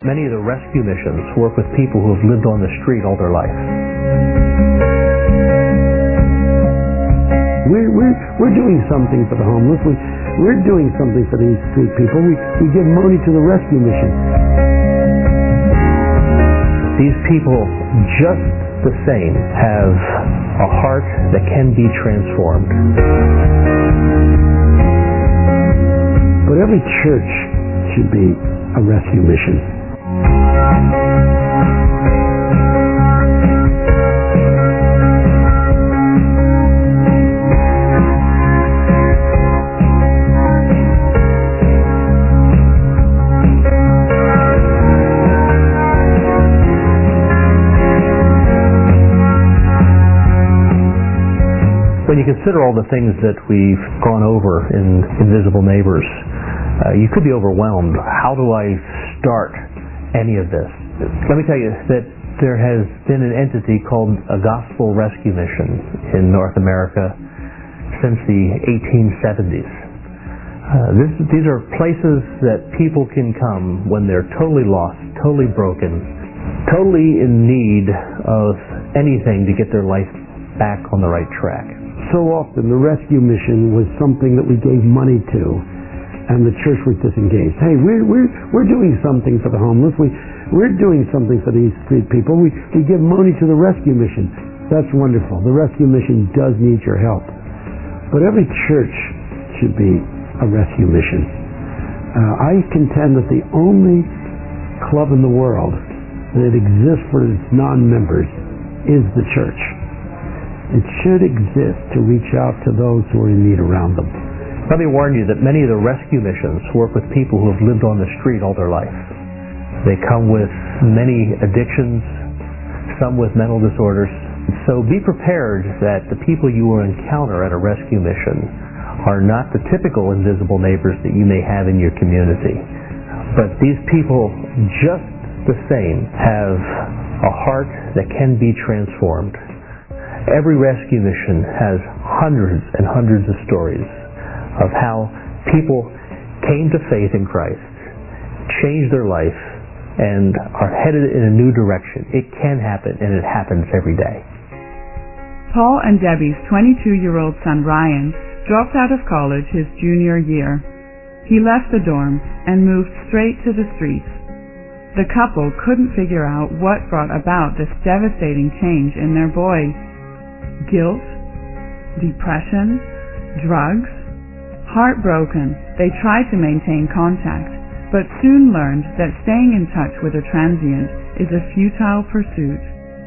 Many of the rescue missions work with people who have lived on the street all their life. We're doing something for the homeless. We're doing something for these street people. We give money to the rescue mission. These people, just the same, have a heart that can be transformed. But every church should be a rescue mission. When you consider all the things that we've gone over in Invisible Neighbors, you could be overwhelmed. How do I start any of this? Let me tell you that there has been an entity called a Gospel Rescue Mission in North America since the 1870s. These are places that people can come when they're totally lost, totally broken, totally in need of anything to get their life back on the right track. So often the rescue mission was something that we gave money to, and the church was disengaged. Hey, we're doing something for the homeless. We're doing something for these street people. We give money to the rescue mission. That's wonderful. The rescue mission does need your help. But every church should be a rescue mission. I contend that the only club in the world that exists for its non-members is the church. It should exist to reach out to those who are in need around them. Let me warn you that many of the rescue missions work with people who have lived on the street all their life. They come with many addictions, some with mental disorders. So be prepared that the people you will encounter at a rescue mission are not the typical invisible neighbors that you may have in your community. But these people, just the same, have a heart that can be transformed. Every rescue mission has hundreds and hundreds of stories of how people came to faith in Christ, changed their life, and are headed in a new direction. It can happen, and it happens every day. Paul and Debbie's 22-year-old son Ryan dropped out of college his junior year. He left the dorm and moved straight to the streets. The couple couldn't figure out what brought about this devastating change in their boy. Guilt, depression, drugs. Heartbroken, they tried to maintain contact, but soon learned that staying in touch with a transient is a futile pursuit.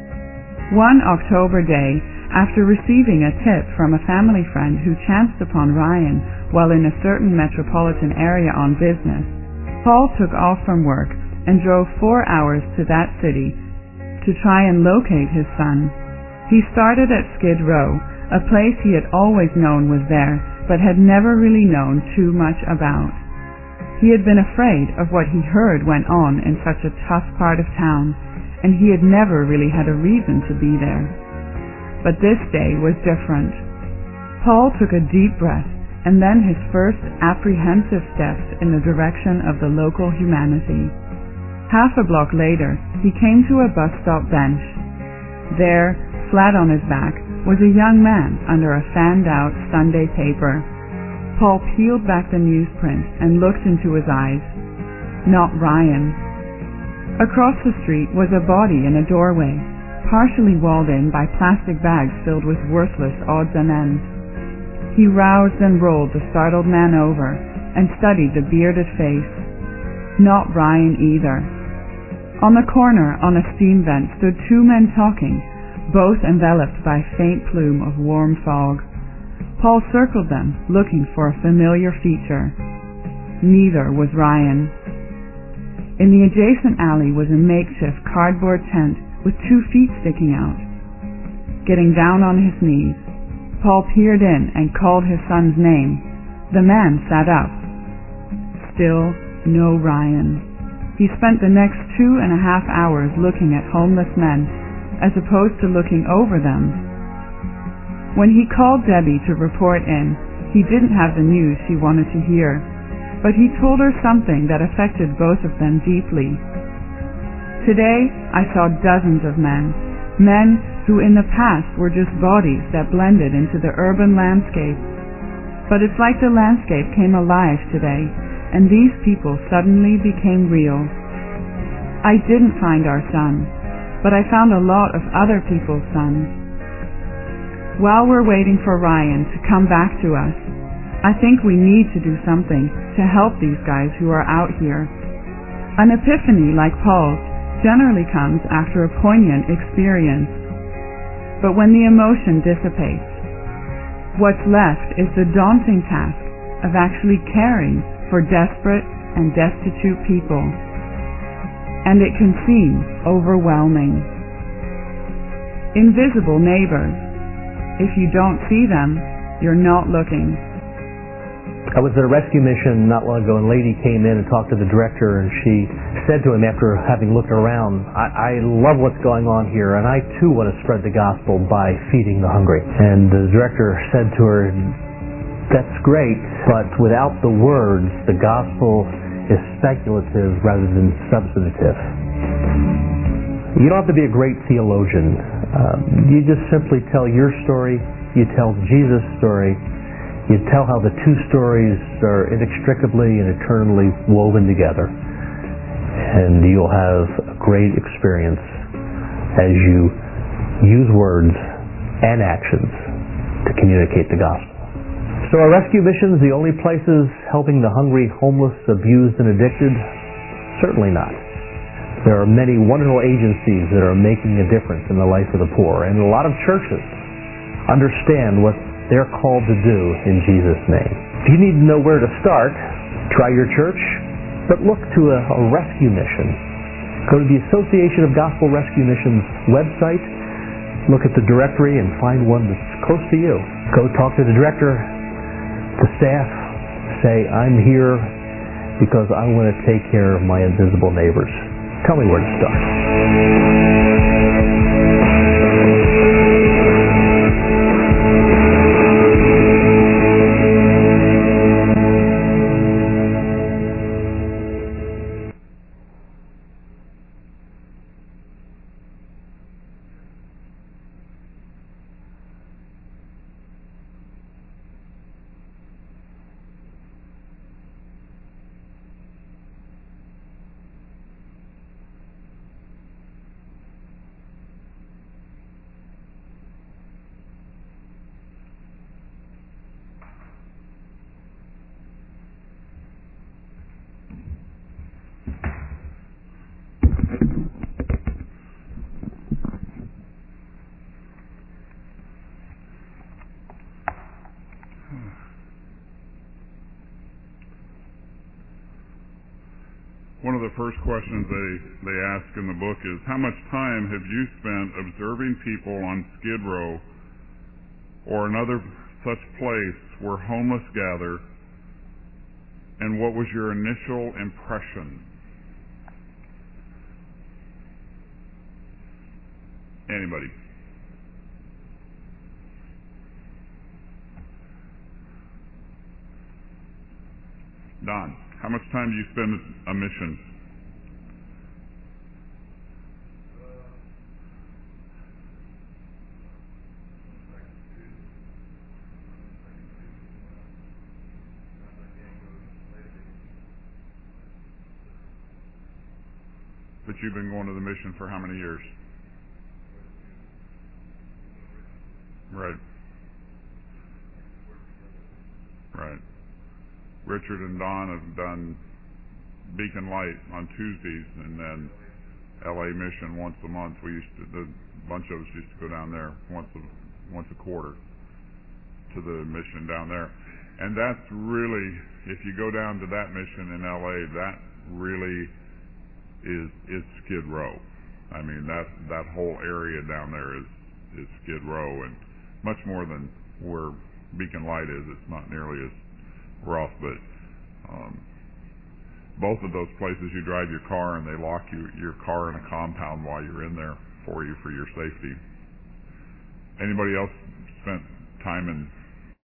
One October day, after receiving a tip from a family friend who chanced upon Ryan while in a certain metropolitan area on business, Paul took off from work and drove 4 hours to that city to try and locate his son. He started at Skid Row, a place he had always known was there, but had never really known too much about. He had been afraid of what he heard went on in such a tough part of town, and he had never really had a reason to be there. But this day was different. Paul took a deep breath, and then his first apprehensive steps in the direction of the local humanity. Half a block later, he came to a bus stop bench. There, flat on his back, was a young man under a fanned-out Sunday paper. Paul peeled back the newsprint and looked into his eyes. Not Ryan. Across the street was a body in a doorway, partially walled in by plastic bags filled with worthless odds and ends. He roused and rolled the startled man over and studied the bearded face. Not Ryan either. On the corner, on a steam vent, stood two men talking, both enveloped by a faint plume of warm fog. Paul circled them, looking for a familiar feature. Neither was Ryan. In the adjacent alley was a makeshift cardboard tent with 2 feet sticking out. Getting down on his knees, Paul peered in and called his son's name. The man sat up. Still no Ryan. He spent the next 2.5 hours looking at homeless men, as opposed to looking over them. When he called Debbie to report in, he didn't have the news she wanted to hear, but he told her something that affected both of them deeply. Today, I saw dozens of men who in the past were just bodies that blended into the urban landscape. But it's like the landscape came alive today, and these people suddenly became real. I didn't find our son, but I found a lot of other people's sons. While we're waiting for Ryan to come back to us, I think we need to do something to help these guys who are out here. An epiphany like Paul's generally comes after a poignant experience. But when the emotion dissipates, what's left is the daunting task of actually caring for desperate and destitute people. And it can seem overwhelming. Invisible neighbors. If you don't see them, you're not looking. I was at a rescue mission not long ago, and a lady came in and talked to the director, and she said to him after having looked around, I love what's going on here, and I too want to spread the gospel by feeding the hungry. And the director said to her, that's great, but without the words, the gospel is speculative rather than substantive. You don't have to be a great theologian. You just simply tell your story, you tell Jesus' story, you tell how the two stories are inextricably and eternally woven together. And you'll have a great experience as you use words and actions to communicate the gospel. So are rescue missions the only places helping the hungry, homeless, abused, and addicted? Certainly not. There are many wonderful agencies that are making a difference in the life of the poor, and a lot of churches understand what they're called to do in Jesus' name. If you need to know where to start, try your church, but look to a rescue mission. Go to the Association of Gospel Rescue Missions website, look at the directory, and find one that's close to you. Go talk to the director, the staff, say, I'm here because I want to take care of my invisible neighbors. Tell me where to start. One of the first questions they ask in the book is, how much time have you spent observing people on Skid Row or another such place where homeless gather, and what was your initial impression? Anybody? Don, how much time do you spend at a mission? But you've been going to the mission for how many years? Right. Right. Richard and Don have done Beacon Light on Tuesdays, and then LA Mission once a month. A bunch of us used to go down there once a quarter to the mission down there. And that's really, if you go down to that mission in LA, that really is Skid Row. I mean, that whole area down there is Skid Row, and much more than where Beacon Light is. It's not nearly as rough, but both of those places you drive your car and they lock your car in a compound while you're in there for your safety. Anybody else spent time in